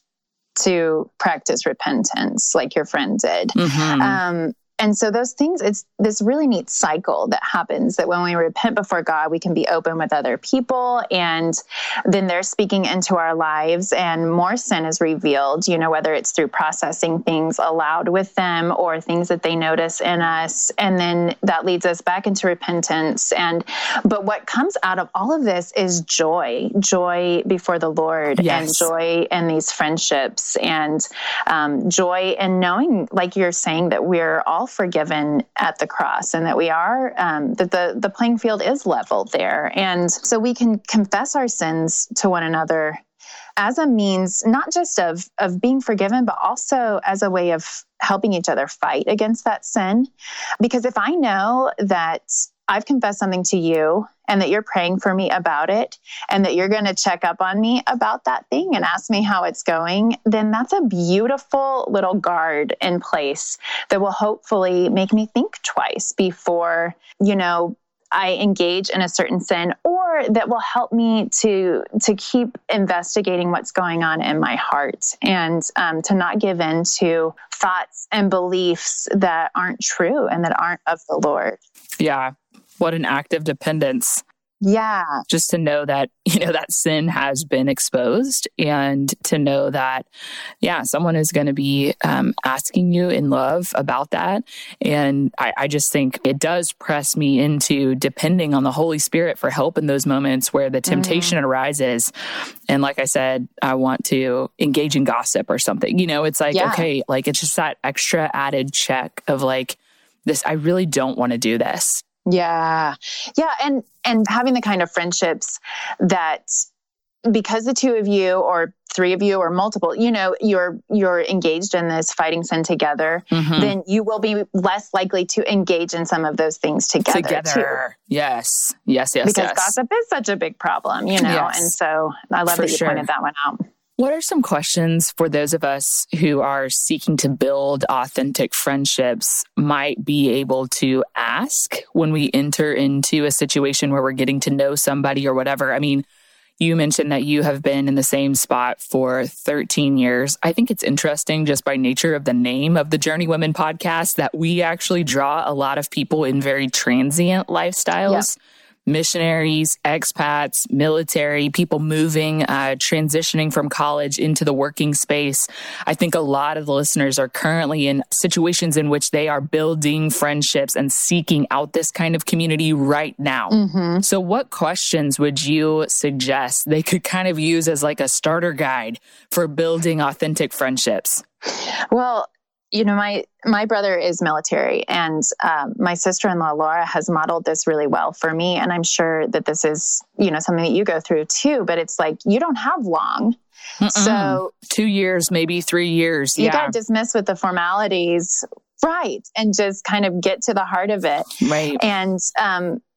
to practice repentance, like your friend did. Mm-hmm. Um, and so those things, it's this really neat cycle that happens that when we repent before God, we can be open with other people, and then they're speaking into our lives and more sin is revealed, you know, whether it's through processing things aloud with them or things that they notice in us. And then that leads us back into repentance. And, but what comes out of all of this is joy, joy before the Lord yes. and joy in these friendships and um, joy in knowing, like you're saying, that we're all forgiven at the cross and that we are, um, that the, the playing field is level there. And so we can confess our sins to one another as a means, not just of, of being forgiven, but also as a way of helping each other fight against that sin. Because if I know that I've confessed something to you and that you're praying for me about it and that you're going to check up on me about that thing and ask me how it's going, then that's a beautiful little guard in place that will hopefully make me think twice before, you know, I engage in a certain sin, or that will help me to to keep investigating what's going on in my heart and um, to not give in to thoughts and beliefs that aren't true and that aren't of the Lord. Yeah. What an act of dependence. Yeah. Just to know that, you know, that sin has been exposed and to know that, yeah, someone is going to be um, asking you in love about that. And I, I just think it does press me into depending on the Holy Spirit for help in those moments where the temptation mm. arises. And like I said, I want to engage in gossip or something. You know, it's like, yeah. okay, like it's just that extra added check of like, this, I really don't want to do this. Yeah. Yeah. And, and having the kind of friendships that because the two of you or three of you or multiple, you know, you're, you're engaged in this fighting sin together, mm-hmm. then you will be less likely to engage in some of those things together, together. too. Yes. Yes. Yes. Because yes. gossip is such a big problem, you know? Yes. And so I love For that you sure. pointed that one out. What are some questions for those of us who are seeking to build authentic friendships might be able to ask when we enter into a situation where we're getting to know somebody or whatever? I mean, you mentioned that you have been in the same spot for thirteen years. I think it's interesting just by nature of the name of the Journeywomen podcast that we actually draw a lot of people in very transient lifestyles. Yep. Missionaries, expats, military, people moving, uh, transitioning from college into the working space. I think a lot of the listeners are currently in situations in which they are building friendships and seeking out this kind of community right now. Mm-hmm. So what questions would you suggest they could kind of use as like a starter guide for building authentic friendships? Well, you know, my, my brother is military and um, my sister-in-law, Laura, has modeled this really well for me. And I'm sure that this is, you know, something that you go through too, but it's like, you don't have long. Mm-mm. So two years, maybe three years. You yeah. got to dismiss with the formalities. Right. And just kind of get to the heart of it. Right. And, um,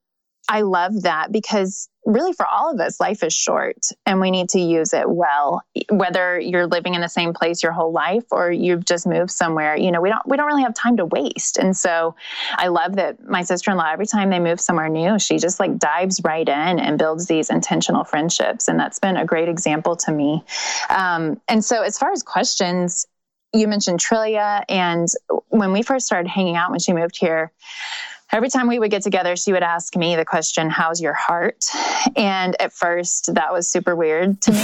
I love that because really for all of us, life is short and we need to use it well. Whether you're living in the same place your whole life or you've just moved somewhere, you know, we don't, we don't really have time to waste. And so I love that my sister-in-law, every time they move somewhere new, she just like dives right in and builds these intentional friendships. And that's been a great example to me. Um, and so as far as questions, you mentioned Trillia. And when we first started hanging out, when she moved here, every time we would get together, she would ask me the question, how's your heart? And at first that was super weird to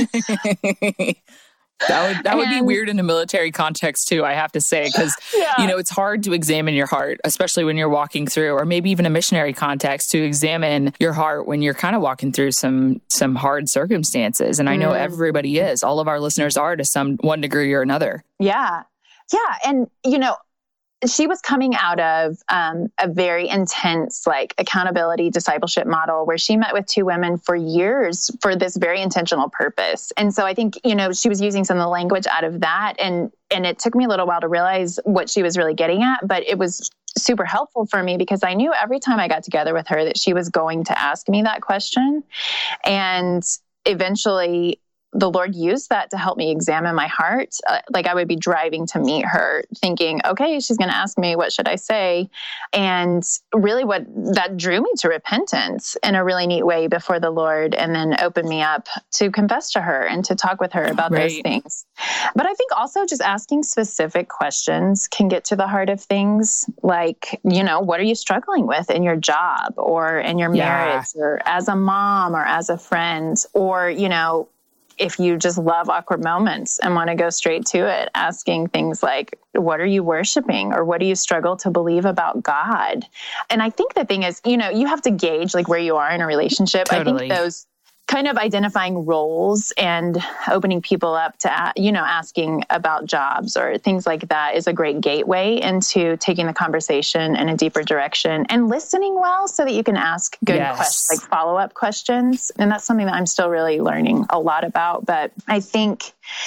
me. That would that would and, be weird in a military context too, I have to say, because yeah. you know it's hard to examine your heart, especially when you're walking through, or maybe even a missionary context, to examine your heart when you're kind of walking through some some hard circumstances. And I know mm. everybody is. All of our listeners are to some one degree or another. Yeah, yeah, and you know. She was coming out of um, a very intense, like accountability discipleship model where she met with two women for years for this very intentional purpose. And so I think, you know, she was using some of the language out of that. And, and it took me a little while to realize what she was really getting at, but it was super helpful for me because I knew every time I got together with her that she was going to ask me that question. And eventually the Lord used that to help me examine my heart. Uh, like I would be driving to meet her thinking, okay, she's going to ask me, what should I say? And really what that drew me to repentance in a really neat way before the Lord, and then opened me up to confess to her and to talk with her about right. those things. But I think also just asking specific questions can get to the heart of things. Like, you know, what are you struggling with in your job or in your yeah. marriage or as a mom or as a friend, or, you know, if you just love awkward moments and want to go straight to it, asking things like, what are you worshiping? Or what do you struggle to believe about God? And I think the thing is, you know, you have to gauge like where you are in a relationship. Totally. I think those kind of identifying roles and opening people up to, you know, asking about jobs or things like that is a great gateway into taking the conversation in a deeper direction and listening well so that you can ask good yes. questions, like follow-up questions. And that's something that I'm still really learning a lot about. But I think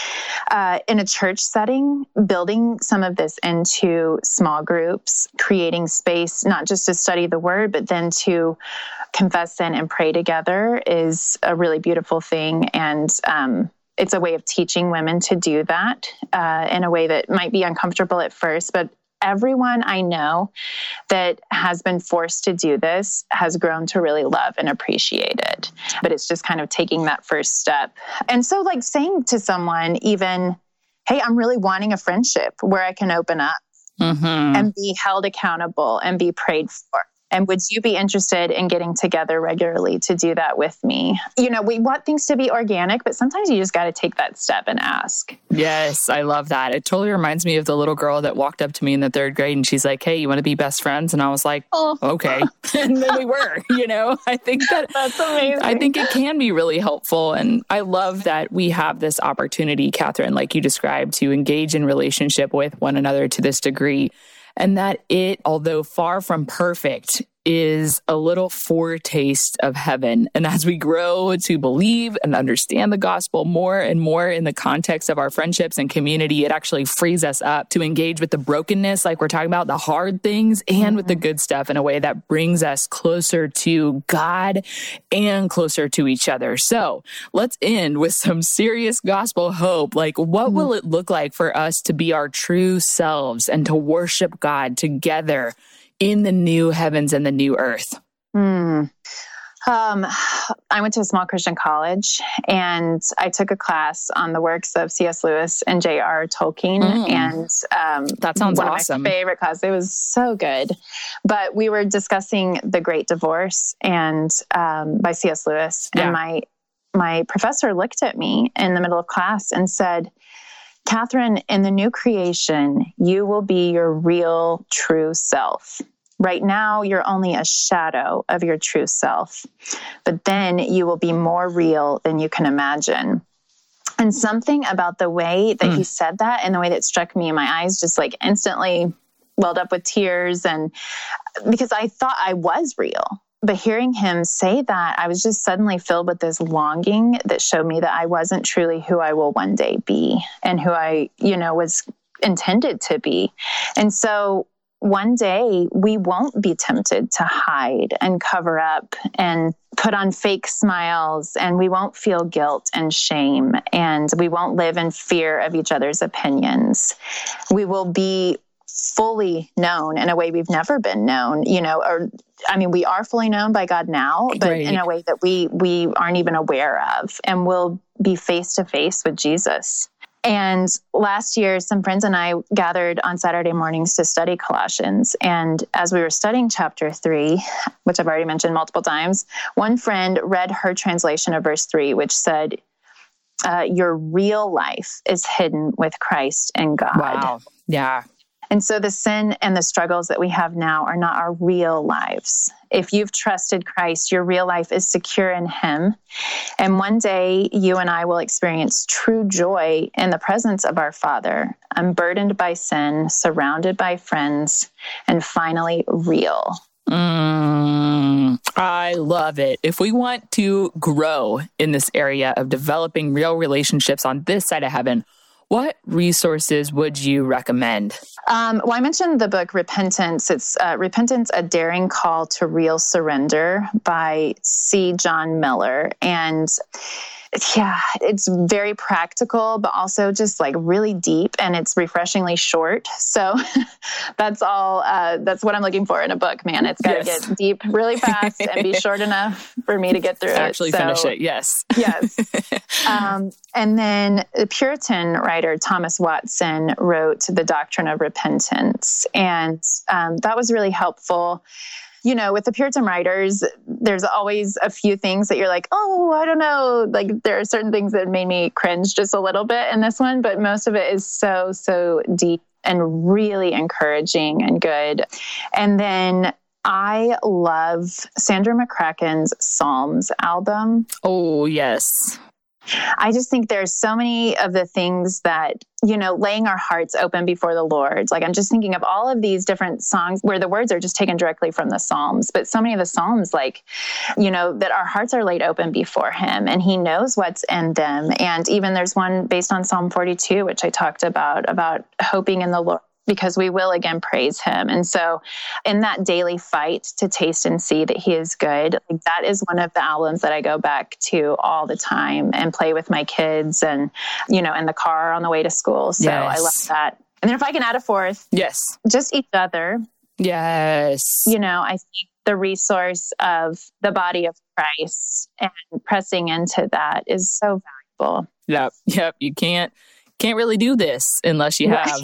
uh, in a church setting, building some of this into small groups, creating space, not just to study the word, but then to confess in and pray together is a really beautiful thing. And um, it's a way of teaching women to do that uh, in a way that might be uncomfortable at first. But everyone I know that has been forced to do this has grown to really love and appreciate it. But it's just kind of taking that first step. And so like saying to someone even, hey, I'm really wanting a friendship where I can open up mm-hmm. and be held accountable and be prayed for. And would you be interested in getting together regularly to do that with me? You know, we want things to be organic, but sometimes you just got to take that step and ask. Yes, I love that. It totally reminds me of the little girl that walked up to me in the third grade and she's like, hey, you want to be best friends? And I was like, oh, okay. And then we were, you know, I think that that's amazing. I think it can be really helpful. And I love that we have this opportunity, Catherine, like you described, to engage in relationship with one another to this degree. And that it, although far from perfect, is a little foretaste of heaven. And as we grow to believe and understand the gospel more and more in the context of our friendships and community, it actually frees us up to engage with the brokenness, like we're talking about, the hard things, and mm-hmm. with the good stuff in a way that brings us closer to God and closer to each other. So let's end with some serious gospel hope. Like, what mm-hmm. will it look like for us to be our true selves and to worship God together in the new heavens and the new earth? Mm. Um, I went to a small Christian college and I took a class on the works of C S Lewis and J R Tolkien. Mm. And um, that sounds one awesome. Of my favorite class. It was so good. But we were discussing The Great Divorce and um, by C S Lewis. Yeah. And my my professor looked at me in the middle of class and said, Catherine, in the new creation, you will be your real, true self. Right now, you're only a shadow of your true self, but then you will be more real than you can imagine. And something about the way that mm. he said that and the way that struck me in my eyes just like instantly welled up with tears. And because I thought I was real. But hearing him say that, I was just suddenly filled with this longing that showed me that I wasn't truly who I will one day be and who I, you know, was intended to be. And so one day we won't be tempted to hide and cover up and put on fake smiles, and we won't feel guilt and shame, and we won't live in fear of each other's opinions. We will be fully known in a way we've never been known, you know, or, I mean, we are fully known by God now, but right. in a way that we, we aren't even aware of, and we'll be face to face with Jesus. And last year, some friends and I gathered on Saturday mornings to study Colossians. And as we were studying chapter three, which I've already mentioned multiple times, one friend read her translation of verse three, which said, uh, your real life is hidden with Christ in God. Wow. Yeah. And so the sin and the struggles that we have now are not our real lives. If you've trusted Christ, your real life is secure in Him. And one day you and I will experience true joy in the presence of our Father, unburdened by sin, surrounded by friends, and finally real. Mm, I love it. If we want to grow in this area of developing real relationships on this side of heaven, what resources would you recommend? Um, well, I mentioned the book Repentance. It's uh, Repentance, A Daring Call to Real Surrender by C. John Miller. And yeah, it's very practical, but also just like really deep, and it's refreshingly short. So that's all, uh, that's what I'm looking for in a book, man. It's got to yes. get deep really fast and be short enough for me to get through Actually it. Actually finish it. Yes. Yes. Um, and then the Puritan writer Thomas Watson wrote The Doctrine of Repentance. And um, that was really helpful. You know, with the Puritan writers, there's always a few things that you're like, oh, I don't know. Like there are certain things that made me cringe just a little bit in this one, but most of it is so, so deep and really encouraging and good. And then I love Sandra McCracken's Psalms album. Oh, yes. I just think there's so many of the things that, you know, laying our hearts open before the Lord. Like I'm just thinking of all of these different songs where the words are just taken directly from the Psalms, but so many of the Psalms, like, you know, that our hearts are laid open before Him and He knows what's in them. And even there's one based on Psalm forty-two, which I talked about, about hoping in the Lord, because we will again praise Him. And so in that daily fight to taste and see that He is good, like that is one of the albums that I go back to all the time and play with my kids and, you know, in the car on the way to school. So yes. I love that. And then if I can add a fourth, yes, just each other. Yes. You know, I think the resource of the body of Christ and pressing into that is so valuable. Yep. Yep. You can't, Can't really do this unless you have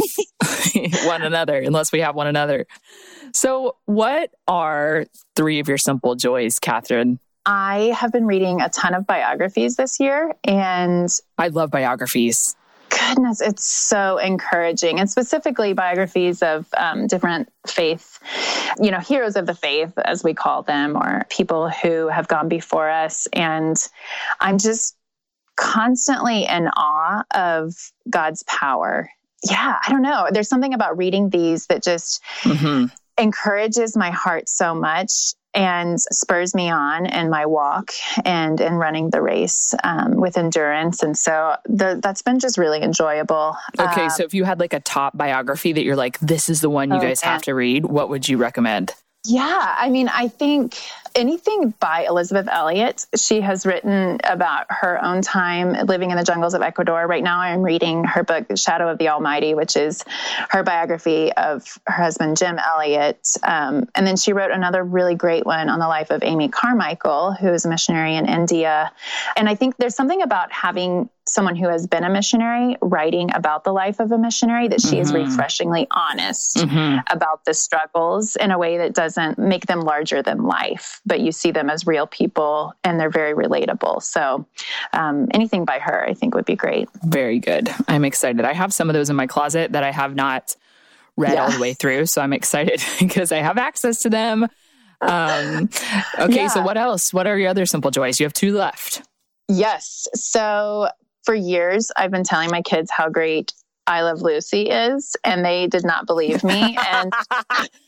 one another, unless we have one another. So what are three of your simple joys, Catherine? I have been reading a ton of biographies this year, and I love biographies. Goodness, it's so encouraging, and specifically biographies of um, different faith, you know, heroes of the faith, as we call them, or people who have gone before us. And I'm just constantly in awe of God's power. Yeah, I don't know. There's something about reading these that just mm-hmm. encourages my heart so much and spurs me on in my walk and in running the race um, with endurance. And so the, that's been just really enjoyable. Okay, um, so if you had like a top biography that you're like, this is the one you oh, guys man. have to read, what would you recommend? Yeah, I mean, I think anything by Elisabeth Elliot. She has written about her own time living in the jungles of Ecuador. Right now I'm reading her book, Shadow of the Almighty, which is her biography of her husband, Jim Elliot. Um, and then she wrote another really great one on the life of Amy Carmichael, who is a missionary in India. And I think there's something about having someone who has been a missionary writing about the life of a missionary that she mm-hmm. is refreshingly honest mm-hmm. about the struggles in a way that doesn't make them larger than life, but you see them as real people and they're very relatable. So um, anything by her, I think would be great. Very good. I'm excited. I have some of those in my closet that I have not read yeah. all the way through. So I'm excited because I have access to them. Um, okay. Yeah. So what else? What are your other simple joys? You have two left. Yes. So for years, I've been telling my kids how great I Love Lucy is, and they did not believe me. And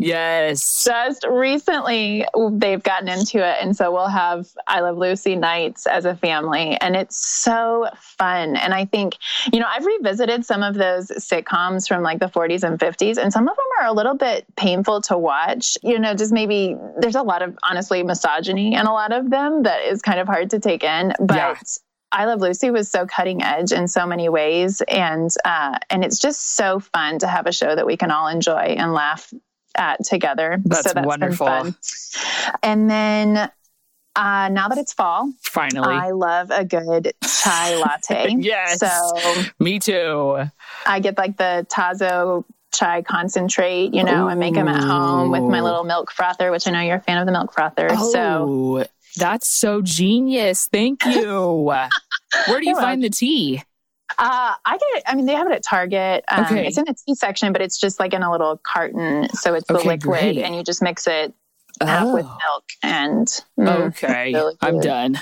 Yes. Just recently, they've gotten into it. And so we'll have I Love Lucy nights as a family. And it's so fun. And I think, you know, I've revisited some of those sitcoms from like the forties and fifties, and some of them are a little bit painful to watch. You know, just maybe there's a lot of, honestly, misogyny in a lot of them that is kind of hard to take in. But yeah. I Love Lucy was so cutting edge in so many ways. And, uh, and it's just so fun to have a show that we can all enjoy and laugh at together. That's, so that's wonderful. Been fun. And then uh, now that it's fall, finally, I love a good chai latte. Yes. So me too. I get like the Tazo chai concentrate, you know, Ooh. and make them at home with my little milk frother, which I know you're a fan of the milk frother. Oh, so that's so genius. Thank you. Where do you find the tea? Uh, I get it. I mean, they have it at Target. Um, okay. It's in the tea section, but it's just like in a little carton. So it's the okay, liquid great. and you just mix it oh. up with milk and mm, okay, really I'm done.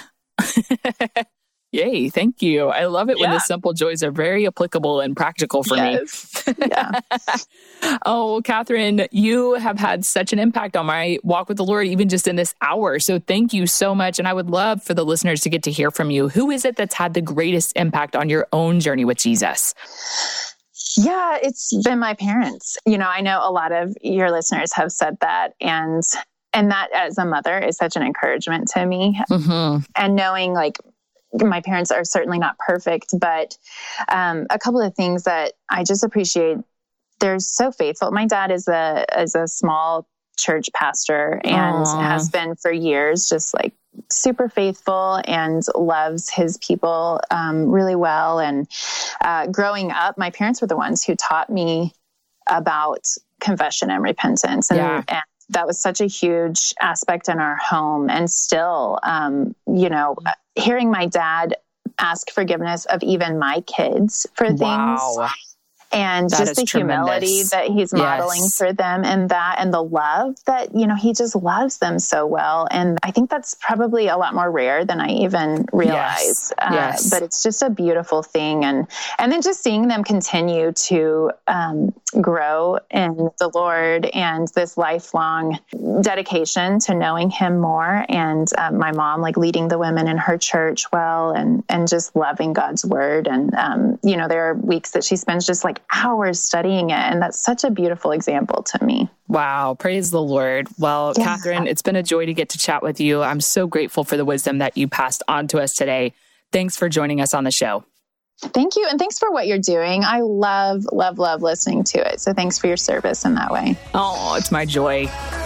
Yay. Thank you. I love it when yeah. the simple joys are very applicable and practical for yes. me. Yeah. Oh, Catherine, you have had such an impact on my walk with the Lord, even just in this hour. So thank you so much. And I would love for the listeners to get to hear from you. Who is it that's had the greatest impact on your own journey with Jesus? Yeah, it's been my parents. You know, I know a lot of your listeners have said that, and and that as a mother is such an encouragement to me. Mm-hmm. And knowing like my parents are certainly not perfect, but um, a couple of things that I just appreciate. They're so faithful. My dad is a is a small church pastor and Aww. has been for years, just like super faithful and loves his people um, really well. And uh, growing up, my parents were the ones who taught me about confession and repentance. And, yeah. and that was such a huge aspect in our home. And still, um, you know, hearing my dad ask forgiveness of even my kids for things. Wow. And that just the tremendous. humility that he's modeling yes. for them, and that, and the love that, you know, he just loves them so well. And I think that's probably a lot more rare than I even realized. Yes. Uh, yes. But it's just a beautiful thing. And, and then just seeing them continue to um, grow in the Lord and this lifelong dedication to knowing him more. And um, my mom, like leading the women in her church well, and, and just loving God's word. And, um, you know, there are weeks that she spends just like hours studying it. And that's such a beautiful example to me. Wow. Praise the Lord. Well, yeah. Catherine, it's been a joy to get to chat with you. I'm so grateful for the wisdom that you passed on to us today. Thanks for joining us on the show. Thank you. And thanks for what you're doing. I love, love, love listening to it. So thanks for your service in that way. Oh, it's my joy.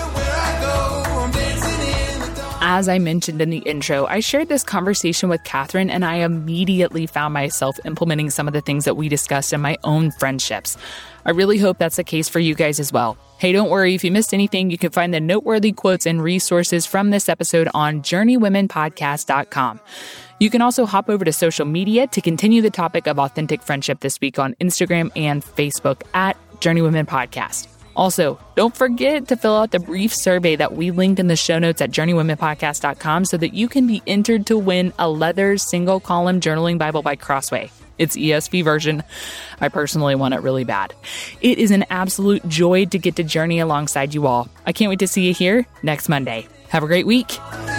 As I mentioned in the intro, I shared this conversation with Catherine, and I immediately found myself implementing some of the things that we discussed in my own friendships. I really hope that's the case for you guys as well. Hey, don't worry. If you missed anything, you can find the noteworthy quotes and resources from this episode on journey women podcast dot com. You can also hop over to social media to continue the topic of authentic friendship this week on Instagram and Facebook at Journey Women Podcast. Also, don't forget to fill out the brief survey that we linked in the show notes at journey women podcast dot com so that you can be entered to win a leather single column journaling Bible by Crossway. It's E S V version. I personally want it really bad. It is an absolute joy to get to journey alongside you all. I can't wait to see you here next Monday. Have a great week.